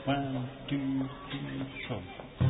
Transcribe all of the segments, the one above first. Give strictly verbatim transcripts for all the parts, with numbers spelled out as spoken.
One, two, three, four.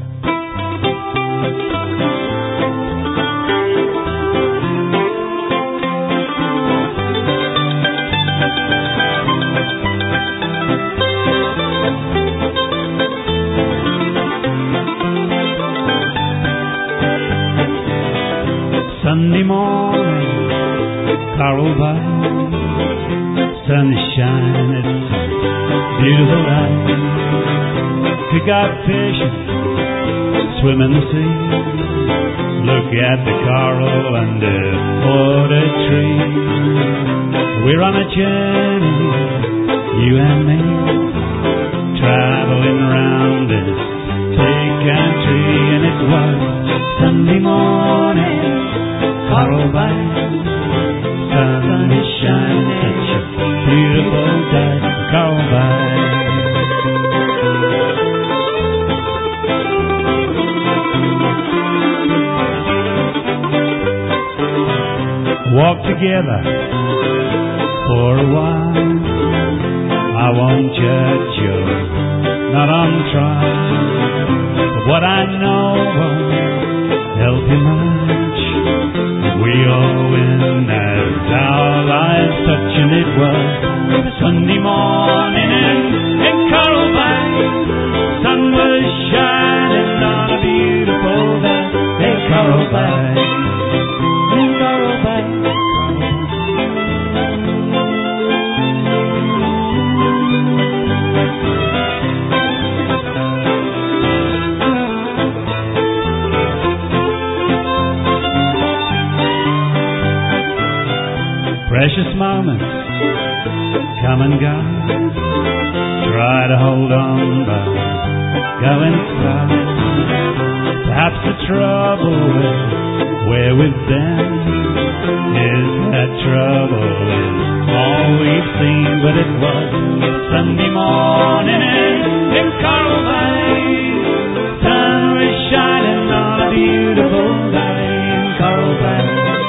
Sunday morning, Carl by, sunshine, it's a beautiful night. Pick up fishing, swim in the sea, look at the coral under a tree. We're on a journey, you and me, traveling around this big country. And it was Sunday morning, coral by, sun is shining, such a beautiful day, coral by. Walk together for a while. I won't judge you, not on trial. But what I know won't help you much. We all win as our lives touch. And it was Sunday morning in, in Coral Bay. Sun was shining on a beautiful day in Coral Bay. In Coral Bay. Precious moments come and go. Try to hold on, but going slow. Perhaps the trouble with where we've been is that trouble is all we've seen. But it was Sunday morning in Coral Bay. Sun was shining on a beautiful day in Coral Bay.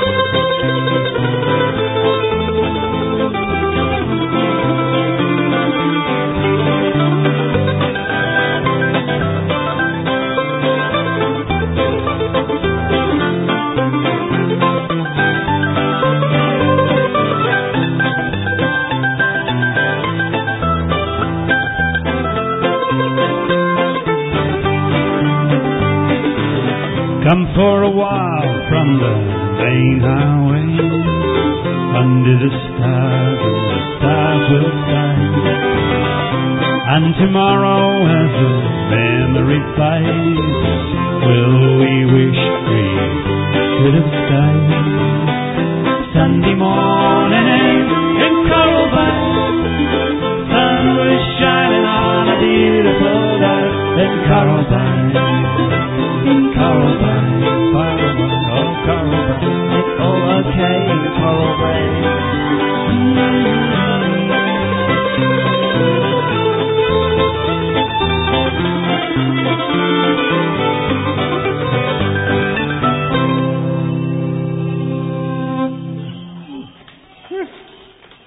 Come for a while from the main highway, under the stars, and the stars will shine. And tomorrow as the memory fades, will we wish we could have stayed?